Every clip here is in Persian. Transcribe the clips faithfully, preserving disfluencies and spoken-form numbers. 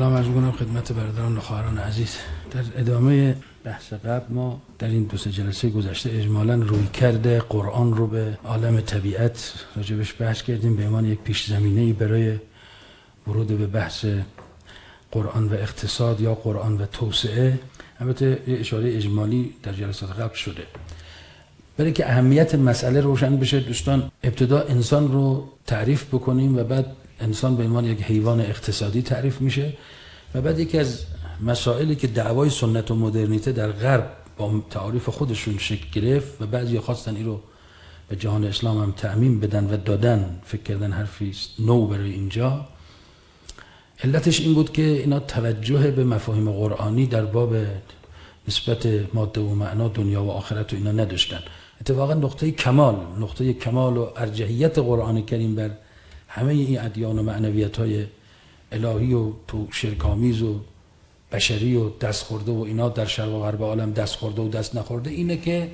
سلام عرض می‌کنم خدمت برادران و خواهران عزیز. در ادامه بحث قبل ما در این دو سه جلسه گذشته اجمالاً روی کرده قرآن رو به عالم طبیعت راجبش بحث کردیم به عنوان یک پیش زمینه‌ای برای ورود به بحث قرآن و اقتصاد یا قرآن و توسعه. البته یه اشاره اجمالی در جلسات قبل شده. برای که اهمیت مسئله روشن بشه دوستان، ابتدا انسان رو تعریف بکنیم و بعد انسان به عنوان یک حیوان اقتصادی تعریف میشه و بعد یکی از مسائلی که دعوای سنت و مدرنیته در غرب با تعریف خودشون شکل گرفت و بعضی خواستن این رو به جهان اسلام هم تعمیم بدن و دادن، فکر کردن حرفی نو برای اینجا. علتش این بود که اینا توجه به مفاهیم قرآنی در باب نسبت ماده و معنا دنیا و آخرت و اینا نداشتن. اتفاقا نقطه کمال نقطه کمال و ارجحیت قرآن کریم بر همه این ادیان و معنویت‌های الهی و تو شرک‌آمیز و بشری و دست خورده و اینا در شرق و غرب عالم دست خورده و دست نخورده اینه که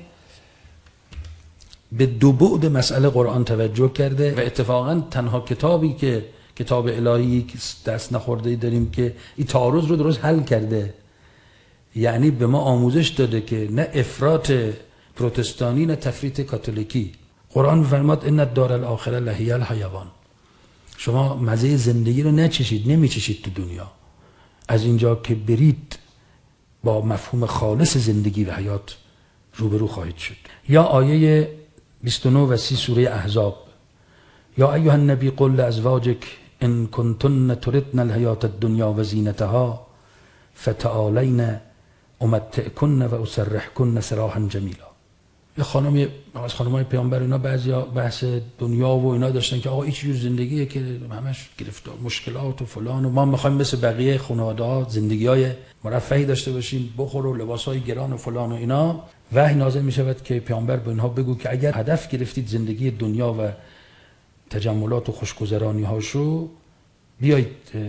به دو بعد مسئله قرآن توجه کرده و اتفاقا تنها کتابی که کتاب الهی دست نخورده داریم که این تعارض رو درست حل کرده، یعنی به ما آموزش داده که نه افراط پروتستانی نه تفریط کاتولیکی. قرآن می‌فرماد ان الدار الاخره لهی الحیوان، شما مزه زندگی رو نچشید، نمیچشید تو دنیا، از اینجا که برید با مفهوم خالص زندگی و حیات روبرو خواهید شد. یا آیه بیست و نه و سی سوره احزاب، یا ایها النبی قل لازواجک ان کنتن تردن الحیات الدنیا و زینتها فتعالین امتعکن و اسرحکن سراحا جمیلا. یه خانم از خانمای پیامبر اینا بعضیا بحث دنیا و اینا داشتن که آقا این چه جور زندگیه که همش گرفتار مشکلات و فلان و ما میخوایم مثل بقیه خانواده‌ها زندگی‌های مرفهی داشته باشیم، بخور و لباسای گران و فلان و اینا. وحی نازل میشود که پیامبر به اینها بگو که اگر هدف گرفتید زندگی دنیا و تجملات و خوشگذرانی‌هاشو، بیایید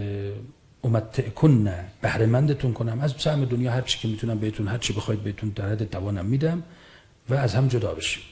امتعکن بهره مندتون کنم، از سهم دنیا هر چی که میتونم بهتون، هر چی بخواید بهتون در حد توانم میدم و از هم جدا بشیم.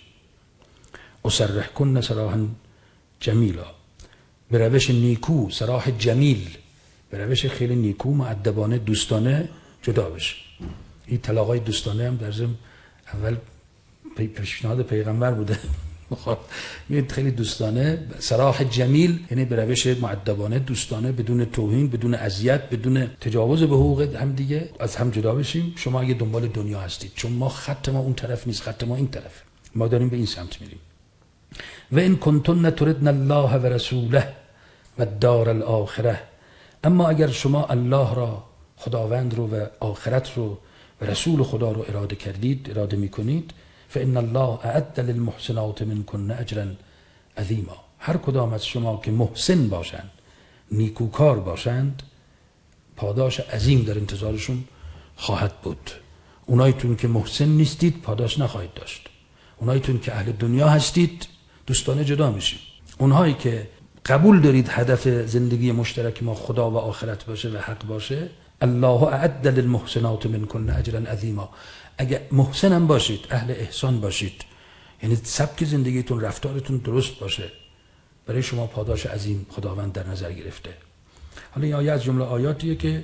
اسرحکن سراحا جمیلا، به روش نیکو، سراح جمیل، به روش خیلی نیکو مؤدبانه دوستانه جدا بشیم. این طلاقای دوستانه هم در ضمن اول پیشنهاد پیغمبر بوده میاد خیلی دوستانه، سراح جمیل یعنی به روش مؤدبانه دوستانه، بدون توهین، بدون اذیت، بدون تجاوز به حقوق هم دیگه از هم جدا بشیم. شما اگه دنبال دنیا هستید، چون ما خط ما اون طرف نیست، خط ما این طرف، ما داریم به این سمت میریم. و ان کنتن تردن الله و رسوله و الدار الاخره، اما اگر شما الله را، خداوند رو و آخرت رو و رسول خدا رو اراده کردید، اراده میکنید، فإن الله اعد للمحسنات منكن اجرا عظیما، هر کدام از شما که محسن باشند، نیکوکار باشند، پاداش عظیم در انتظارشون خواهد بود. اونایتون که محسن نیستید پاداش نخواهید داشت. اونایتون که اهل دنیا هستید دوستانه جدا میشید. اونهایی که قبول دارید هدف زندگی مشترک ما خدا و آخرت باشه و حق باشه، الله اعد للمحسنات منكن اجرا عظیما، اگه محسن هم باشید، اهل احسان باشید، یعنی سبک زندگیتون، رفتارتون درست باشه، برای شما پاداش عظیم خداوند در نظر گرفته. حالا این آیه از جمله آیاتیه که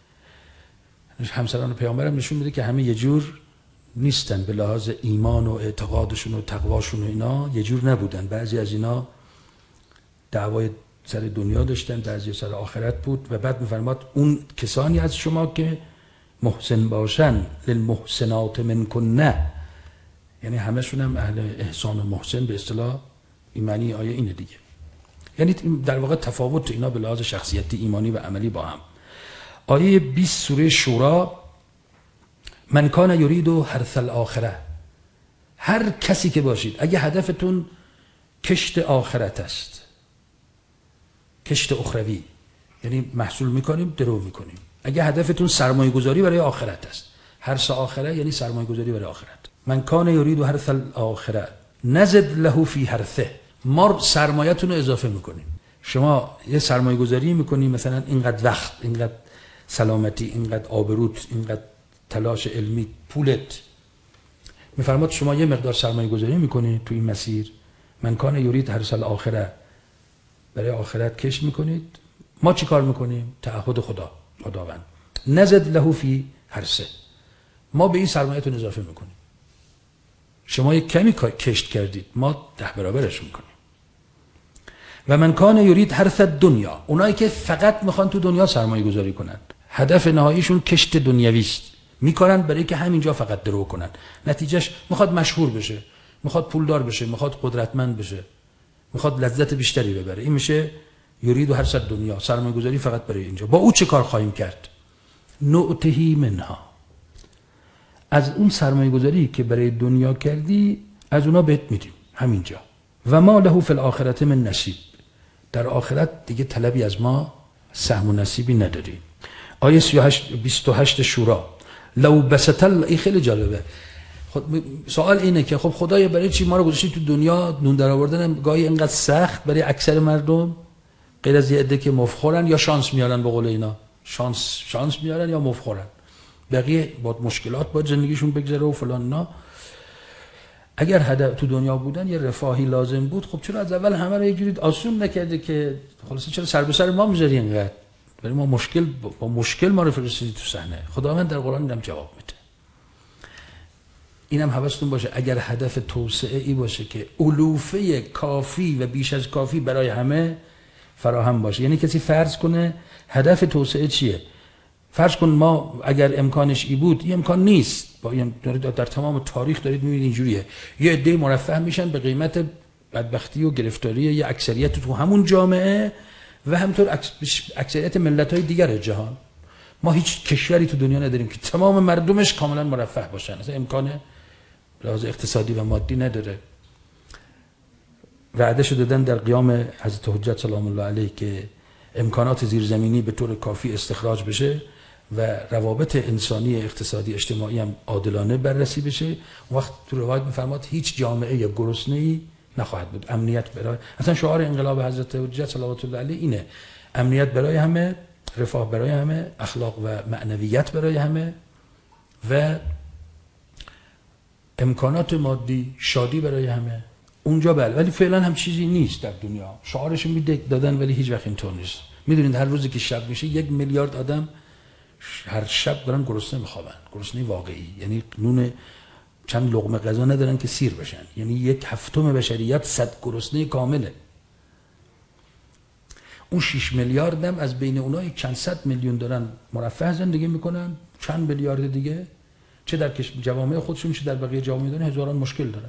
همسران پیامبرم نشون میده که همه یه جور نیستن، به لحاظ ایمان و اعتقادشون و تقواشون و اینا یه جور نبودن. بعضی از اینا دعوای سر دنیا داشتن، بعضی سر آخرت بود. و بعد میفرماد اون کسانی از شما که محسن باشن، للمحسنات منکن، نه یعنی همشون هم اهل احسان و محسن به اصطلاح، این معنی آیه اینه دیگه. یعنی در واقع تفاوت اینا به لحاظ شخصیتی، ایمانی و عملی با هم. آیه بیست سوره شورا، من کان یرید حرث الاخره، هر کسی که باشید اگه هدفتون کشت آخرت است، کشت اخروی، یعنی محصول میکنیم درو میکنیم، اگه هدفتون سرمایه گذاری برای آخرت است، حرث آخره یعنی سرمایه گذاری برای آخرت، من کان یرید حرث الاخره نزد له فی حرثه، ما سرمایه‌تون رو اضافه میکنیم. شما یه سرمایه گذاری میکنی، مثلا اینقدر وقت، اینقدر سلامتی، اینقدر آبروت، اینقدر تلاش علمی، پولت، میفرماد شما یه مقدار سرمایه گذاری میکنی تو این مسیر، من کان یرید حرث الاخره، برای آخرت کش میکنید. ما چی کار میکنیم؟ تعهد خدا، خداوند. نزد له فی حرثه، ما به این سرمایه‌تون اضافه میکنیم. شما یک کمی کشت کردید، ما ده برابرش میکنیم. و من کان یرید حرث الدنیا، اونایی که فقط میخوان تو دنیا سرمایه گذاری کنن، هدف نهاییشون کشت دنیوی است، میکنن برای که همینجا فقط درو کنن. نتیجهش میخواد مشهور بشه، میخواد پولدار بشه، میخواد قدرتمند بشه، میخواد لذت بیشتری ببره. این میشه یرید حرث الدنیا، سرمایه گذاری فقط برای اینجا. با او چه کار خواهیم کرد؟ نؤتهی منها، از اون سرمایه گذاری که برای دنیا کردی از اونا بهت میدیم همینجا. و ما له فی الاخرة من نصیب، در آخرت دیگه طلبی از ما سهم و نصیبی نداری. آیه بیست و هشت شورا، لو بسط الله، این خیلی جالبه. سوال اینه که خب خدایا برای چی ما رو گذاشتی تو دنیا؟ نون در آوردن گاهی اینقدر سخت برای اکثر مردم، غیر از یه عده که مفخورن یا شانس میارن، به قول اینا شانس شانس میارن یا مفخورن، بقیه با مشکلات با زندگیشون بگذره و فلان. نه، اگر هدف تو دنیا بودن یه رفاهی لازم بود، خب چرا از اول همه رو یه جوری آسون نکرده که خلاصه چرا سر به سر ما میذاری اینقدر؟ برای ما مشکل با مشکل ما رو فرستادی تو صحنه. خداوند در قرآن اینم جواب میده. اینم حواستون باشه، اگر هدف توسعه ای باشه که علوفه کافی و بیش از کافی برای همه فراهم باشه، یعنی کسی فرض کنه هدف توسعه چیه؟ فرض کن ما اگر امکانش ای بود، این امکان نیست، با این در تمام تاریخ دارید میبینید اینجوریه، یه عده مرفه میشن به قیمت بدبختی و گرفتاری یه اکثریت تو همون جامعه و همینطور اکثریت ملت‌های دیگر جهان. ما هیچ کشوری تو دنیا نداریم که تمام مردمش کاملا مرفه باشن، اصلا امکان لحاظ اقتصادی و مادی نداره. وعده‌شو دادن در قیام حضرت حجت سلام الله علیه که امکانات زیرزمینی به طور کافی استخراج بشه و روابط انسانی، اقتصادی، اجتماعی هم عادلانه بررسی بشه. وقت تو روایت می‌فرماد هیچ جامعه گرسنه‌ای نخواهد بود. امنیت برای، اصلا شعار انقلاب حضرت حجت صلوات الله علیه اینه، امنیت برای همه، رفاه برای همه، اخلاق و معنویت برای همه و امکانات مادی، شادی برای همه. اونجا بله، ولی فعلا هم چیزی نیست در دنیا. شعارش میده دادن ولی هیچ وقت اینطور نیست. میدونید هر روزی که شب میشه یک میلیارد آدم هر شب دارن گرسنه میخوابن، گرسنه واقعی، یعنی نون چند لقمه غذا ندارن که سیر بشن، یعنی یک هفتم بشریت صد گرسنه کامله. اون شش میلیارد هم از بین اونها چند صد میلیون دارن مرفه زندگی میکنن، چند میلیارد دیگه چه در جوامع خودشون چه در بقیه جوامع دارن هزاران مشکل دارن.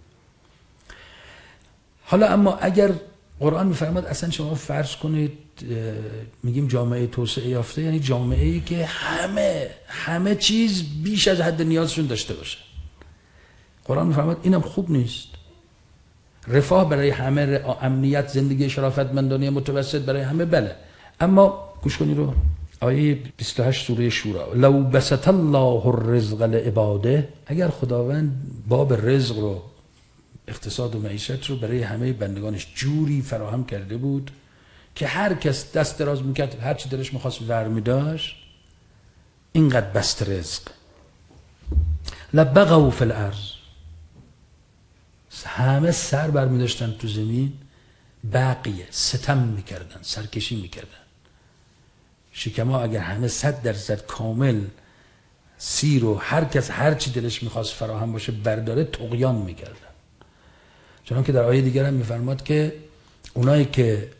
حالا اما اگر قرآن میفرماد اصلا شما فرض کنید میگیم جامعه توسعه یافته، یعنی جامعه ای که همه همه چیز بیش از حد نیازشون داشته باشه. قرآن میفرماد اینم خوب نیست. رفاه برای همه، امنیت، زندگی شرافتمندانه متوسط برای همه بله، اما گوش کنید رو آیه بیست و هشت سوره شورا، لو بسط الله الرزق لعباده، اگر خداوند باب رزق رو، اقتصاد و معیشت رو برای همه بندگانش جوری فراهم کرده بود که هر کس دست دراز میکرد هر چی دلش میخواست ور میداشت، اینقدر بست رزق، لبغوا فی الارض، همه سر بر میداشتن تو زمین، بقیه ستم میکردن، سرکشی میکردن. شکما اگر همه صد درصد کامل سیر و هر کس هر چی دلش میخواست فراهم باشه برداره، طغیان میکردن. چون که در آیه دیگر هم میفرماد که اونایی که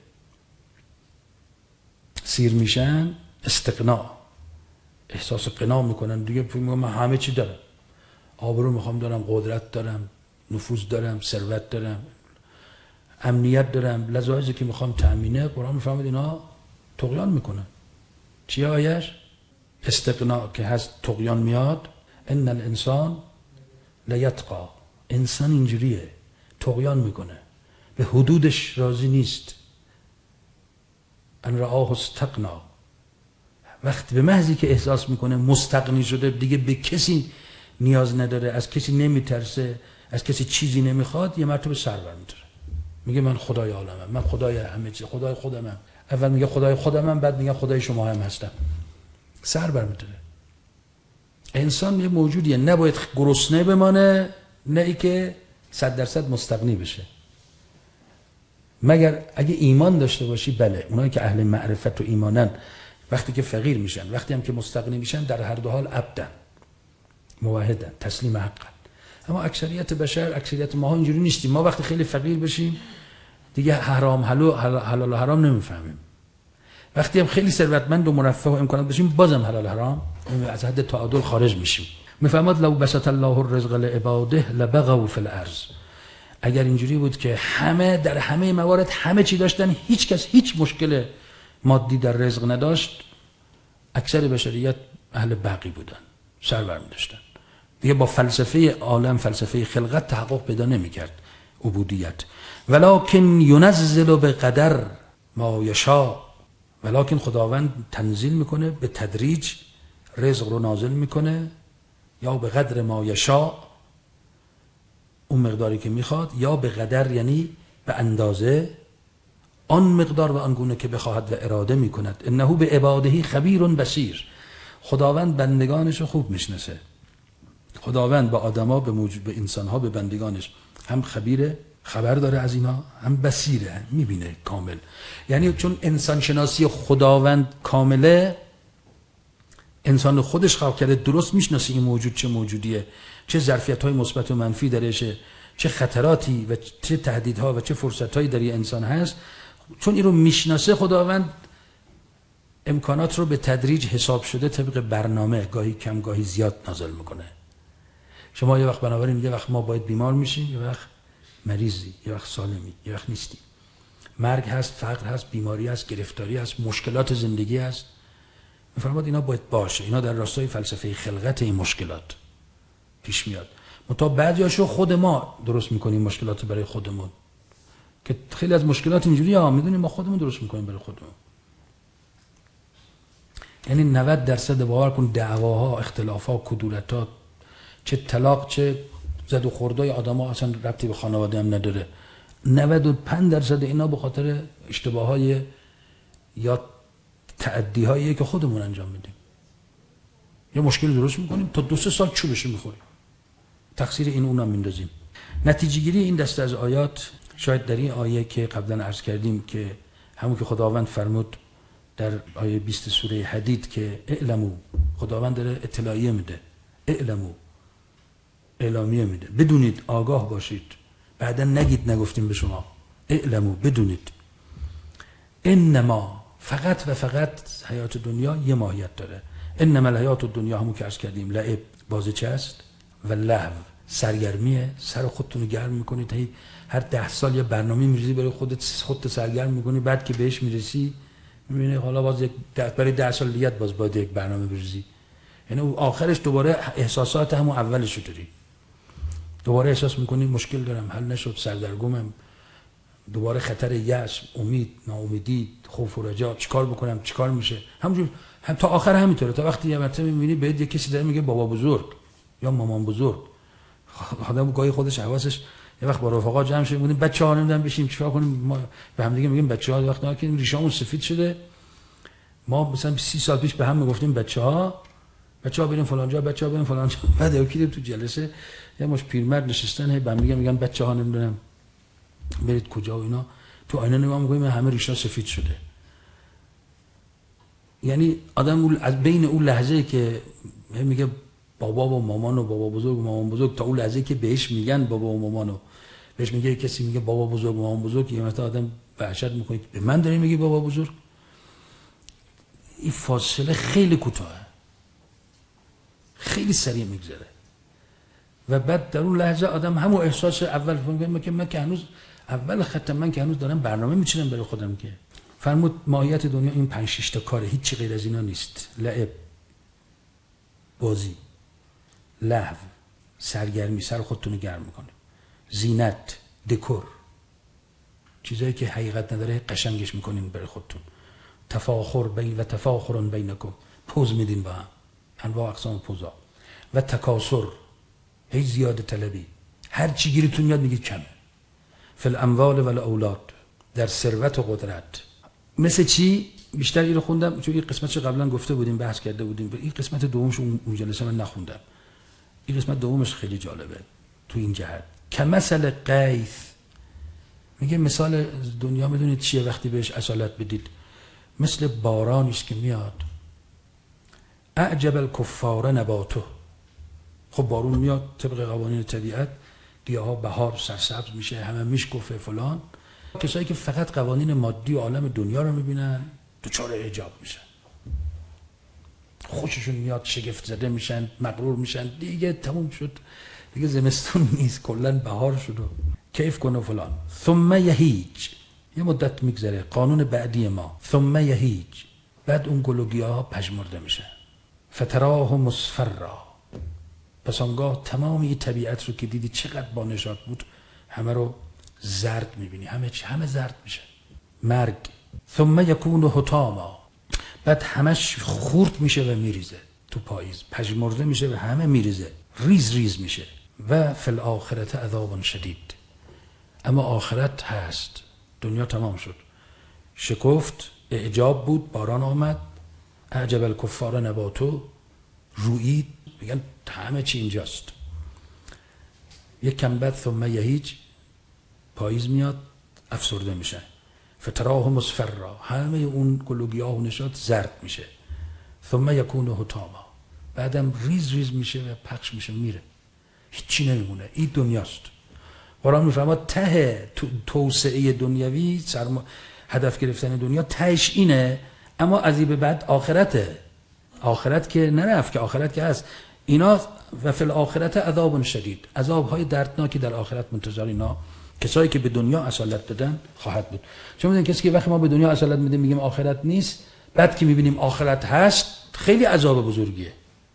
سیر میشن استقنا، احساس قنا میکنن دیگه، من همه چی دارم، آبرو میخوام دارم، قدرت دارم، نفوذ دارم، ثروت دارم، امنیت دارم، لذایزی که میخوام تامینه. قرآن میفرماد اینا طغیان میکنن. چی آیش؟ استقنا که هست طغیان میاد، ان الانسان لیطغی، انسان اینجوریه، طغیان میکنه، به حدودش راضی نیست. ان رآه استغنا، وقتی به محضی که احساس میکنه مستغنی شده، دیگه به کسی نیاز نداره، از کسی نمیترسه، از کسی چیزی نمیخواد، یه مرتبه سر برمی‌داره، میگه من خدای عالمم، من خدای همه چیز، خدای خودمم. اول میگه خدای خودمم، بعد میگه خدای شما هم هستم. سر برمی‌داره. انسان یه موجودیه، نباید گرسنه بمانه، نه ای که صد درصد مستغنی بشه. مگر اگه ایمان داشته باشی، بله، اونایی که اهل معرفت و ایمانن وقتی که فقیر میشن، وقتی هم که مستغنی میشن، در هر دو حال عبدن، موحدن، تسلیم حقن. اما اکثریت بشر، اکثریت ماها اینجوری نیستیم. ما وقتی خیلی فقیر بشیم دیگه حرام حلال حلال و حرام نمیفهمیم. وقتی هم خیلی ثروتمند و مرفه و امکانات بشیم بازم حلال حرام از حد تعادل خارج میشیم. میفهمد لو بسط الله الرزق لعباده لبغوا فی الارض. اگر اینجوری بود که همه در همه موارد همه چی داشتن، هیچ کس هیچ مشکل مادی در رزق نداشت، اکثر بشریت اهل بغی بودن، سر برمی داشتن. دیگه با فلسفه عالم، فلسفه خلقت تحقق پیدا نمی‌کرد عبودیت. ولکن ینزل بقدر ما یشاء، ولکن خداوند تنزیل میکنه به تدریج، رزق رو نازل میکنه، یا به قدر ما یشاء، اون مقداری که میخواد، یا به قدر یعنی به اندازه آن مقدار و آنگونه که بخواهد و اراده میکند. انه به عباده خبیر بصیر. خداوند بندگانش رو خوب میشناسه. خداوند با آدما، به موجود به انسانها، به بندگانش هم خبیره، خبر داره از اینا، هم بصیره، میبینه کامل. یعنی چون انسان شناسی خداوند کامله، انسان خودش خلق کرده، درست میشناسه این موجود چه موجودیه، چه ظرفیت‌های مثبت و منفی درشه، چه خطراتی و چه تهدیدها و چه فرصت‌هایی در یه انسان هست. چون این رو میشناسه، خداوند امکانات رو به تدریج حساب شده طبق برنامه، گاهی کم گاهی زیاد نازل میکنه. شما یه وقت بنابراین یه وقت ما باید بیمار میشیم، یه وقت مریضی، یه وقت سالمی، یه وقت نیستی. مرگ هست، فقر هست، بیماری هست، گرفتاری هست، مشکلات زندگی هست. میفرماد اینا باید باشه. اینا در راستای فلسفه خلقت این مشکلات پیش میاد. منتها بعضیاشو خود ما درست میکنیم، مشکلات برای خودمون، که خیلی از مشکلات اینجوری ها میدونیم ما خودمون درست میکنیم برای خودمون. یعنی نود درصد باور کن دعواها، اختلافات، کدورتات، چه طلاق چه زد و خوردای آدم‌ها اصلا ربطی به خانواده هم نداره. نود و پنج درصد اینا به خاطر اشتباهات یا تعدی‌هایی که خودمون انجام میدیم. یه مشکل درست میکنیم تا دو سه سال چوبش میخوریم. تقصیر این اونم میندازیم. نتیجه گیری این دسته از آیات شاید در این آیه که قبلا عرض کردیم که همون که خداوند فرمود در آیه بیست سوره حدید که اعلمو، خداوند داره اطلاعیه میده، اعلمو، اعلامیه میده، بدونید، آگاه باشید، بعدا نگید نگفتیم به شما، اعلمو، بدونید. انما، فقط و فقط حیات دنیا یه ماهیت داره. انما الحیات دنیا، همون که عرض کردیم، لعب، بازی چه است، و لهو، سرگرمیه. سر خودتون رو گرم میکنید، هی هر ده سال یه برنامه میریزی برای خودت، خودت سرگرم میکنی، بعد که بهش میرسی میبینی حالا باز یک برای ده سال دیگه باز باید یک برنامه بریزی. یعنی آخرش دوباره احساسات همون اولش رو داری، دوباره احساس میکنی مشکل دارم، حل نشد، سردرگمم، دوباره خطر یأس، امید، ناامیدی، خوف و رجا، چیکار بکنم، چیکار میشه، همونجور هم تا آخر همینطوره. تا وقتی یه مرتبه میبینی بهت یه کسی داره میگه بابا بزرگ یا مامان بزرگ، آدم گاهی خودش حواسش، یه وقت با رفقا جمع شدیم بودیم بچه‌ها نمیدونم بشیم چیکار کنیم، ما به هم دیگه میگیم بچه‌ها، وقتی که ریشامون سفید شده، ما مثلا سی سال پیش به هم میگفتیم بچه‌ها بچه‌ها بریم فلان جا، بچه‌ها بریم فلان جا، بعد یکی تو جلسه یه مش پیرمرد نشستن، هی به هم دیگه میگن بچه‌ها نمیدونم برید کجا و اینا، تو آینه نگاه می‌کنیم همه ریشا سفید شده. یعنی آدم اون از بین اون لحظه‌ای که میگه بابا و مامان و بابا بزرگ و مامان بزرگ تا اون لحظه‌ای که بهش میگن بابا و مامانو، بهش میگه کسی میگه بابا بزرگ و مامان بزرگ، یه مثلا آدم وحشت میکنه به من داری میگی بابا بزرگ. این فاصله خیلی کوتاهه، خیلی سریع میگذره و بعد در اون لحظه آدم همون احساس اول میگه که من که هنوز اول خط، من که هنوز دارم برنامه میچینم برای خودم. که فرمود ماهیت دنیا این پنج شش تا کاره، هیچ چی غیر از اینا نیست. لعب، بازی، لهو، سرگرمی، سر خودتون رو گرم میکنه، زینت، دکور، چیزایی که حقیقت نداره قشنگش میکنین برای خودتون، تفاخر بین و تفاخرون بینکم، پوز میدین با هم، انواع اقسام پوزا، و تکاسر، هی زیاده طلبی، هر چی گیرتون میاد میگید کمه. فی الاموال و الاولاد، در ثروت و قدرت. مثل چی؟ بیشتر این رو خوندم چون این قسمتش قبلا گفته بودیم، بحث کرده بودیم. این قسمت دومش اون جلسه من نخوندم. این قسمت دومش خیلی جالبه تو این جهت. کمثل غیث، میگه مثال دنیا میدونید چیه وقتی بهش اصالت بدید؟ مثل بارانی است که میاد. اعجب الکفار نباتو. خب بارون میاد طبق قوانین طبیعت، گیاها بهار سرسبز میشه، همه میشکفه فلان. کسایی که فقط قوانین مادی و عالم دنیا رو میبینن دچار اعجاب میشن، خوششون میاد، شگفت زده میشن، مغرور میشن، دیگه تموم شد، دیگه زمستون نیست، کلا بهار شد و کیف کن و فلان. ثم یهیج، یه مدت میگذره، قانون بعدی ما، ثم یهیج، بعد اون گل و گیاها پژمرده میشن. فتراه مصفرا، پس آنگاه تمام این طبیعت رو که دیدی چقدر با نشاط بود همه رو زرد میبینی، همه چی همه زرد میشه. مرگ. ثم یکون حطاما، بعد همش خورد میشه و میریزه تو پاییز، پژمرده میشه و همه میریزه، ریز ریز میشه. و فی الاخرة عذاب شدید، اما آخرت هست. دنیا تمام شد، شکفت، اعجاب بود، باران آمد، اعجب الکفار نباتو، رویید، میگن همه چی اینجاست. یک کم بعد ثم یهیج، پاییز میاد، افسرده میشه. فتراه مصفرا، همه اون گل و گیاه و نشاط زرد میشه. ثم یکون حطاما، بعدم ریز ریز میشه و پخش میشه، میره، هیچی نمیمونه. این دنیاست. قرآن میفرماد ته توسعه دنیوی، سرما... هدف گرفتن دنیا تهش اینه، اما از این به بعد آخرته. آخرت که نرفت، که آخرت که هست. اینا و فی الاخرة عذاب شدید، عذاب‌های دردناکی در آخرت منتظر اینا کسایی که به دنیا اصالت دادن خواهد بود. چون میدونید کسی که وقتی ما به دنیا اصالت میدیم میگیم آخرت نیست، بعد که میبینیم آخرت هست خیلی عذاب بزرگیه.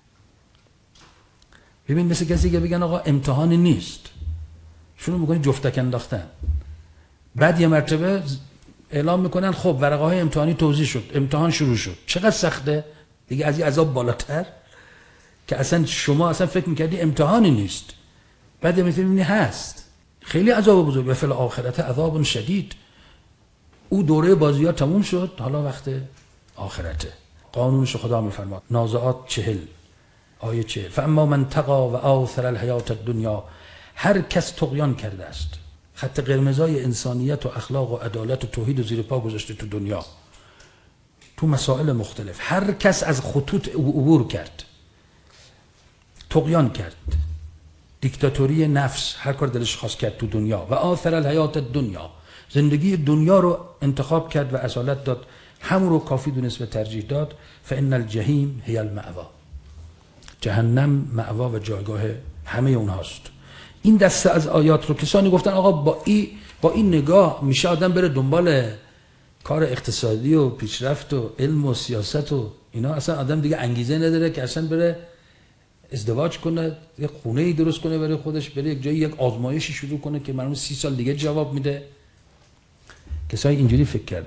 ببین مثل کسی که بگن آقا امتحانی نیست، شروع میکنی جفتک انداختن، بعد یه مرتبه اعلام میکنن خب ورقه های امتحانی توزیع شد، امتحان شروع شد. چقدر سخته دیگه، از این عذاب بالاتر که اصلا شما اصلا فکر میکردی امتحانی نیست، بعد میبینی هست. خیلی عذاب بزرگ. و فی الاخرة عذاب شدید. او دوره بازی ها تموم شد، حالا وقت آخرته. قانونش خدا میفرماد. نازعات چهل، آیه چهل. فاما من تقا و آثر الحیات الدنیا، هر کس طغیان کرده است، خط قرمزای انسانیت و اخلاق و عدالت و توحید و زیر پا گذاشته تو دنیا، تو مسائل مختلف، هر کس از خطوط عبور کرد، طغیان کرد، دیکتاتوری نفس، هر کار دلش خواست کرد تو دنیا، و آثر الحیات الدنیا، زندگی دنیا رو انتخاب کرد و اصالت داد، همون رو کافی دونست و ترجیح داد، فان الجحیم هی المأوا، جهنم مأوا و جایگاه همه اونهاست. این دسته از آیات رو کسانی گفتن آقا با این با این نگاه میشه آدم بره دنبال کار اقتصادی و پیشرفت و علم و سیاست و اینا، اصلا آدم دیگه انگیزه نداره که اصلا بره ازدواج کنه، یک خونه‌ای درست کنه برای خودش، بره یک جایی یک آزمایشی شروع کنه که معلومه سی سال دیگه جواب میده. کسایی اینجوری فکر کردن،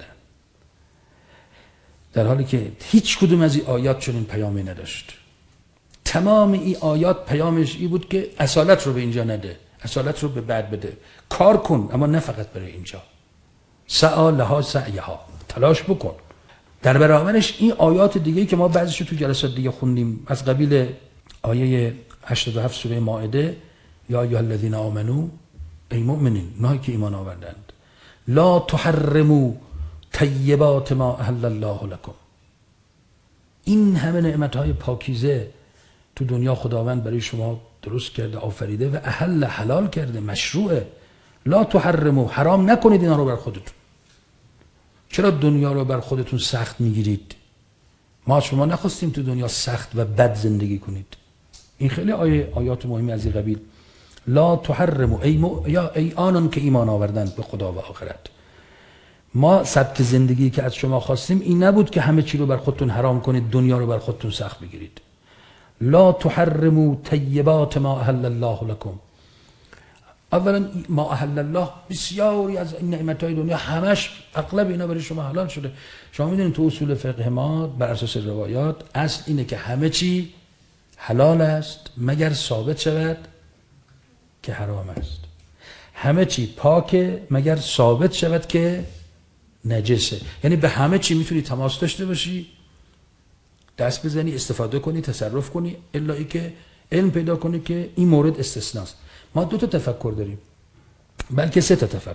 در حالی که هیچ کدوم از این آیات چنین پیامی نداشت. تمام این آیات پیامش این بود که اصالت رو به اینجا نده، اصالت رو به بعد بده، کار کن اما نه فقط برای اینجا، سعی لها سعیها، تلاش بکن. در برابرش این آیات دیگه که ما بعضیشو تو جلسات دیگه خوندیم، از قبیل آیه هشتاد و هفت سوره مائده، یا ایها الذین آمنو، ای مؤمنین، اونایی که ایمان آوردند، لا تحرموا طیبات ما احل الله لكم، این همه نعمتهای پاکیزه تو دنیا خداوند برای شما درست کرده، آفریده و احل حلال کرده، مشروعه. لا تحرموا، حرام نکنید اینا رو بر خودتون. چرا دنیا رو بر خودتون سخت میگیرید؟ ما شما نخواستیم تو دنیا سخت و بد زندگی کنید. این خیلی آیه آیات مهمی از این قبیل. لا تحرموا، ای م... یا ای آنان که ایمان آوردند به خدا و آخرت، ما سبک زندگی که از شما خواستیم این نبود که همه چی رو بر خودتون حرام کنید، دنیا رو بر خودتون سخت بگیرید. لا تحرموا طیبات ما احل الله لكم. اولا ما احل الله، بسیاری از این نعمتهای دنیا همش اغلب اینا برای شما حلال شده. شما میدونید تو اصول فقه ما بر اساس روایات اصل اینه که همه چی حلال است مگر ثابت شود که حرام است، همه چی پاکه مگر ثابت شود که نجسه. یعنی به همه چی میتونی تماس داشته باشی، دست بزنی، استفاده کنی، تصرف کنی، الا ای که علم پیدا کنی که این مورد استثناست. ما دو تا تفکر داریم، بلکه سه تا تفکر.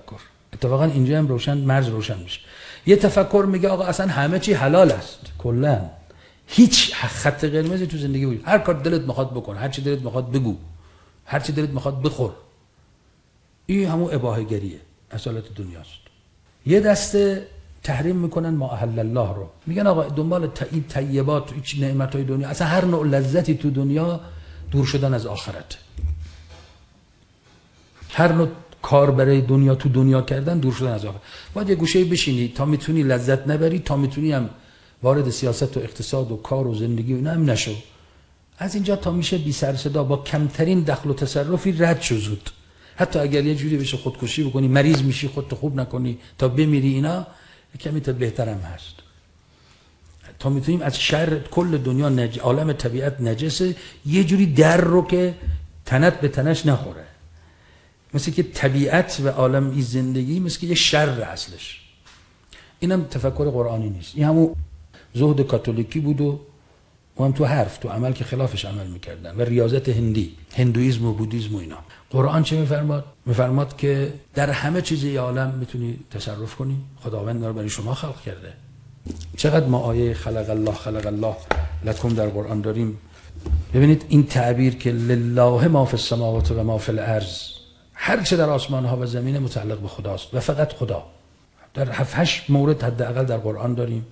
اتفاقا اینجا هم روشن مرز روشن میشه. یه تفکر میگه آقا اصلا همه چی حلال است، کلا هیچ خط قرمزی تو زندگی بود، هر کار دلت میخواد بکن، هر چی دلت میخواد بگو، هر چی دلت میخواد بخور. این همون اباحه گریه، اصالت دنیاست. یه دسته تحریم میکنن ما احل الله رو، میگن آقا دنبال این طیبات، این نعمتهای دنیا، اصلا هر نوع لذتی تو دنیا دور شدن از آخرت، هر نوع کار برای دنیا تو دنیا کردن دور شدن از آخرت. باید یه گوشه بشینی تا میتونی لذت نبری، تا میتونی هم وارد سیاست و اقتصاد و کار و زندگی و اینا هم نشو. از اینجا تا میشه بی سر صدا با کمترین دخل و تصرفی رد شو زود. حتی اگر یه جوری بشه خودکشی بکنی، مریض میشی، خودت خوب نکنی تا بمیری، اینا کمی تا بهترم هست. تا میتونیم از شر کل دنیا نج... عالم طبیعت نجسه، یه جوری در رو که تنت به تنش نخوره. مثل که طبیعت و عالم این زندگی مثل که یه شر اصلش. اینم تفکر قرآنی نیست. این همون زهد کاتولیکی بود و هم تو حرف تو عمل که خلافش عمل میکردن و ریاضت هندی، هندویسم و بودیسم و اینا. قرآن چه میفرماد؟ میفرماد که در همه چیزی عالم میتونی تصرف کنی، خداوند رو برای شما خلق کرده. چقدر ما آیه خلق الله خلق الله لکم در قرآن داریم. ببینید این تعبیر که لله ما فی السماوات و ما فی الارض، هر چه در آسمان ها و زمین متعلق به خداست و فقط خدا. در هفت هشت مورد حداقل در قرآن داریم.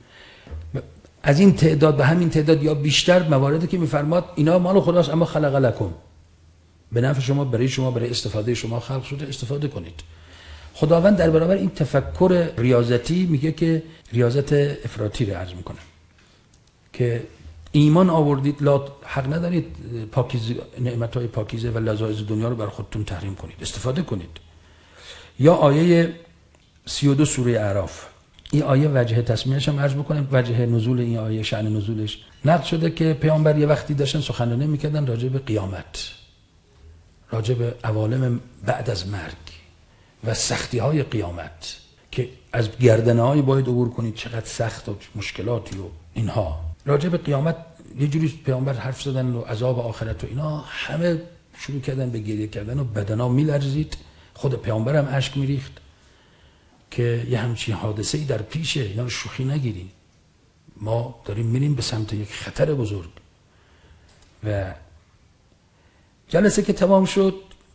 از این تعداد به همین تعداد یا بیشتر مواردی که میفرماد اینا مال خداست، اما خلق لکم، به نفع شما، برای شما، برای استفاده شما خلق شده، استفاده کنید. خداوند در برابر این تفکر ریاضتی میگه که ریاضت افراطی رو عرض میکنه که ایمان آوردید، لا حق ندارید پاکیزه، نعمتهای پاکیزه و لذایذ دنیا رو بر خودتون تحریم کنید، استفاده کنید. یا آیه سی و دو سوره اعراف، این آیه وجه تسمیه‌اش هم عرض بکنم، وجه نزول این آیه، شأن نزولش نقل شده که پیامبر یه وقتی داشتن سخنرانی میکردن راجع به قیامت، راجع به عوالم بعد از مرگ و سختی های قیامت که از گردنه های باید عبور کنید، چقدر سخت و مشکلاتی و اینها. راجع به قیامت یه جوری پیامبر حرف زدن و عذاب آخرت و اینا، همه شروع کردن به گریه کردن و بدنا میلرزید، خود پیامبر هم اشک میریخت که یه همچین حادثه‌ای در پیشه، اینا رو شوخی نگیریم، ما داریم میریم به سمت یک خطر بزرگ. و جلسه که تمام شد،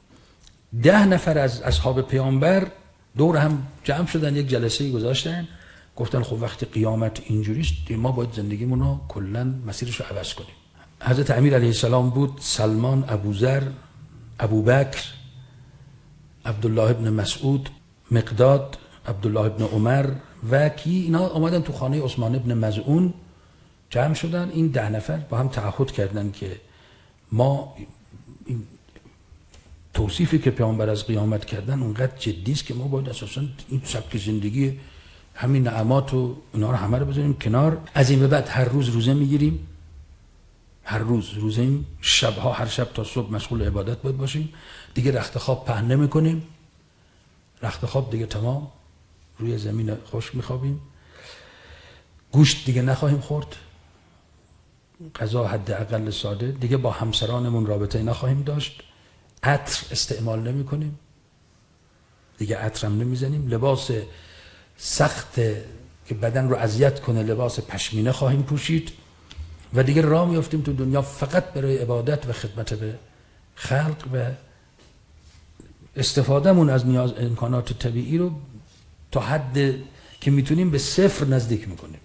ده نفر از اصحاب پیامبر دور هم جمع شدن، یک جلسه‌ای گذاشتن، گفتن خب وقتی قیامت اینجوریست ما باید زندگیمون رو کلاً مسیرش رو عوض کنیم. حضرت امیر علیه السلام بود، سلمان، ابوذر، ابوبکر، عبدالله ابن مسعود، مقداد، عبدالله ابن عمر و کی، اینا اومدن تو خانه عثمان ابن مظعون جمع شدن. این ده نفر با هم تعهد کردن که ما این توصیفی که پیامبر از قیامت کردن اونقدر جدی است که ما باید اساساً این سبک زندگی، همین نعمات و اینا رو همه رو بذاریم کنار. از این به بعد هر روز روزه میگیریم، هر روز روزه ایم، شبها هر شب تا صبح مشغول عبادت باید باشیم، دیگه رخت خواب پهن نمی‌کنیم، رخت خواب دیگه تمام، روی زمین خشک میخوابیم، گوشت دیگه نخواهیم خورد، غذا حداقل ساده، دیگه با همسرانمون رابطه نخواهیم داشت، عطر استعمال نمی کنیم، دیگه عطر هم نمیزنیم، لباس سخت که بدن رو اذیت کنه لباس پشمینه خواهیم پوشید و دیگه راه میافتیم تو دنیا فقط برای عبادت و خدمت به خلق و استفادهمون از نیاز امکانات طبیعی رو تا حد که میتونیم به صفر نزدیک میکنیم.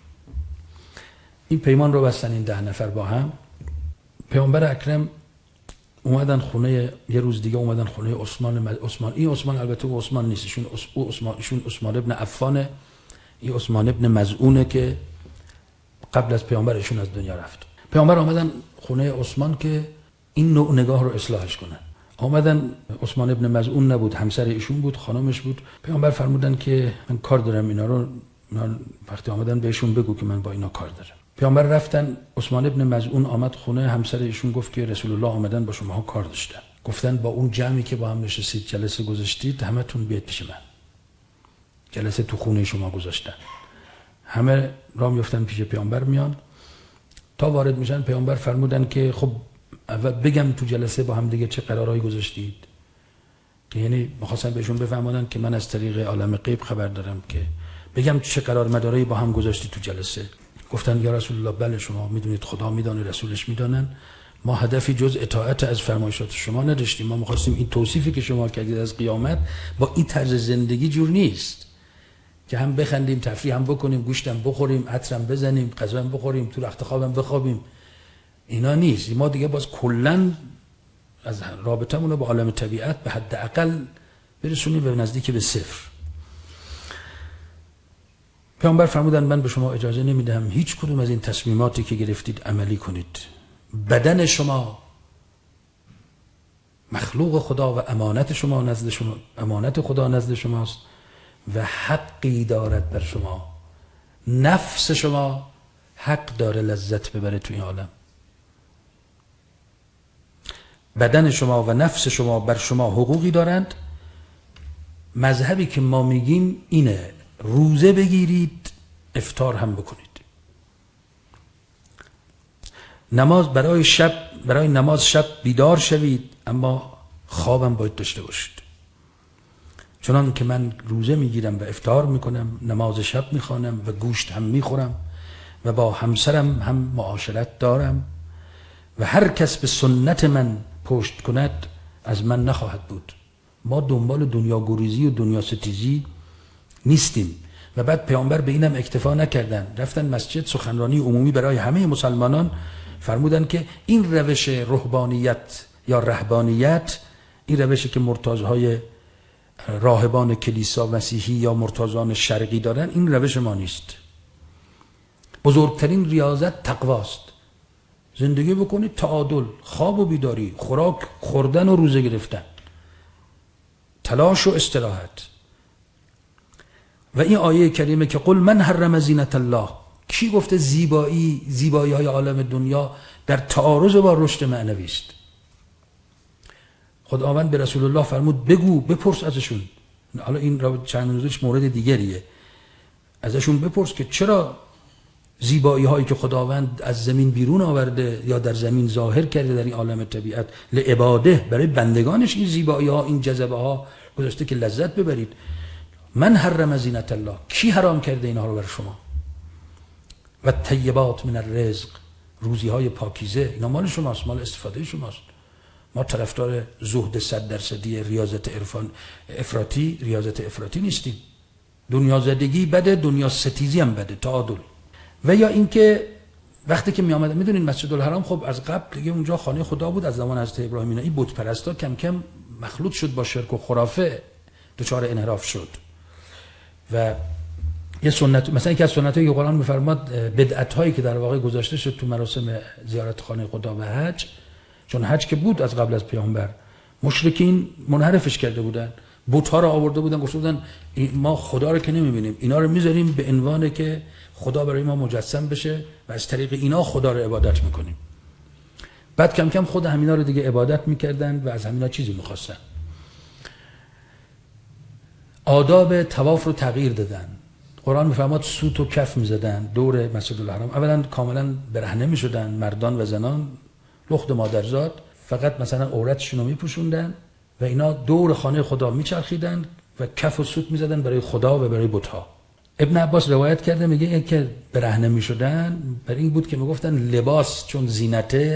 این پیمان رو بستن این ده نفر با هم. پیامبر اکرم اومدن خونه، یه روز دیگه اومدن خونه عثمان عثمان این عثمان البته او عثمان نیست، ایشون عثمان ایشون عثمان ابن عفانه، این عثمان ابن مظعونه که قبل از پیامبر ایشون از دنیا رفت. پیامبر اومدن خونه عثمان که این نوع نگاه رو اصلاحش کنن. اومدن، عثمان ابن مظعون نبود، همسر ایشون بود، خانمش بود. پیامبر فرمودن که من کار دارم، اینا رو من وقتی اومدن بهشون بگو که من با اینا کار دارم. پیامبر رفتن، عثمان ابن مظعون آمد خونه، همسر ایشون گفت که رسول الله آمدن با شما کار داشتن. گفتن با اون جمعی که با هم نشستید جلسه گذاشتید همتون بیاید پیش من. جلسه تو خونه شما گذاشتن. همه راه میافتن پیش پیامبر میان. تا وارد میشن پیامبر فرمودن که خب اول بگم تو جلسه با هم دیگه چه قرارایی گذاشتید. یعنی می‌خواستن بهشون بفهمونن که من از طریق عالم غیب خبر دارم، که بگم چه قرار مدارایی با هم گذاشتی تو جلسه. گفتن یا رسول الله بله شما میدونید خدا میدونه رسولش میدانن، ما هدفی جز اطاعت از فرمایشات شما نداشتیم، ما می‌خواستیم این توصیفی که شما کردید از قیامت با این طرز زندگی جور نیست که هم بخندیم تفریح هم بکنیم، گوشتم بخوریم، عطرم بزنیم، غذا هم بخوریم، تو رخت خوابم بخوابیم. اینا نیست. ما دیگه باز کلاً از رابطمون رو با عالم طبیعت به حداقل برسونیم به نزدیک به صفر. پیامبر فرمودن من به شما اجازه نمیدم هیچ کدوم از این تصمیماتی که گرفتید عملی کنید. بدن شما مخلوق خدا و امانت شما نزد شما، امانت خدا نزد شماست و حقی دارد بر شما. نفس شما حق داره لذت ببره تو این عالم. بدن شما و نفس شما بر شما حقوقی دارند. مذهبی که ما میگیم اینه، روزه بگیرید، افطار هم بکنید. نماز برای شب، برای نماز شب بیدار شوید، اما خوابم باید داشته باشید. چنان که من روزه میگیرم و افطار میکنم، نماز شب میخوانم و گوشت هم میخورم و با همسرم هم معاشرت دارم و هر کس به سنت من پشت کند از من نخواهد بود. ما دنبال دنیا گریزی و دنیا ستیزی نیستیم. و بعد پیامبر به اینم اکتفا نکردن، رفتن مسجد سخنرانی عمومی برای همه مسلمانان، فرمودن که این روش رهبانیت یا رهبانیت، این روشی که مرتضای راهبان کلیسا مسیحی یا مرتضان شرقی دارن، این روش ما نیست. بزرگترین ریاضت تقواست. زندگی بکنید تعادل، خواب و بیداری، خوراک خوردن و روزه گرفتن، تلاش و استراحت. و این آیه کریمه که قل من حرم زینت الله، کی گفته زیبایی زیبایی های عالم دنیا در تعارض با رشد معنوی است؟ خداوند به رسول الله فرمود بگو، بپرس ازشون. حالا این را چند روزش مورد دیگریه، ازشون بپرس که چرا زیبایی هایی که خداوند از زمین بیرون آورده یا در زمین ظاهر کرده در این عالم طبیعت لعباده، برای بندگانش این زیبایی ها، این جذبه ها گذاشته که لذت ببرید. من حرم زینت الله، کی حرام کرده اینها رو بر شما؟ و طیبات من الرزق، روزی های پاکیزه، اینا مال شماست، مال استفاده شماست. ما طرفدار زهد صد درصدی ریاضت عرفان افراطی ریاضت افراطی نیستیم. دنیا زدگی بده، دنیا ستیزی هم بده، تعادل. و یا اینکه وقتی که می آمدن، میدونین مسجد الحرام خب از قبل دیگه اونجا خانه خدا بود، از زمان حضرت ابراهیم اینا، این بت پرستا کم کم مخلوط شد با شرک و خرافه، دچار انحراف شد. و یه سنت، مثلا یکی از سنتایی که قرآن میفرماد بدعت هایی که در واقع گذاشته شد تو مراسم زیارت خانه خدا و حج، چون حج که بود از قبل از پیامبر، مشرکین منحرفش کرده بودن، بت ها رو آورده بودن، گفته بودن ما خدا رو که نمیبینیم، اینا رو میذاریم به عنوان که خدا برای ما مجسم بشه و از طریق اینا خدا رو عبادت میکنیم. بعد کم کم خود همینا رو دیگه عبادت میکردن و از همینا چیزی میخواستن. آداب طواف رو تغییر دادن. قرآن میفرماد سوت و کف میزدن دور مسجد الحرام. اولا کاملا برهنه میشدن مردان و زنان، لخت مادرزاد، فقط مثلا عورتشون رو میپوشوندن و اینا دور خانه خدا میچرخیدن و کف و سوت میزدن برای خدا و برای بت‌ها. ابن عباس روایت کرده، میگه این که برهنه میشدن برای این بود که میگفتن لباس چون زینته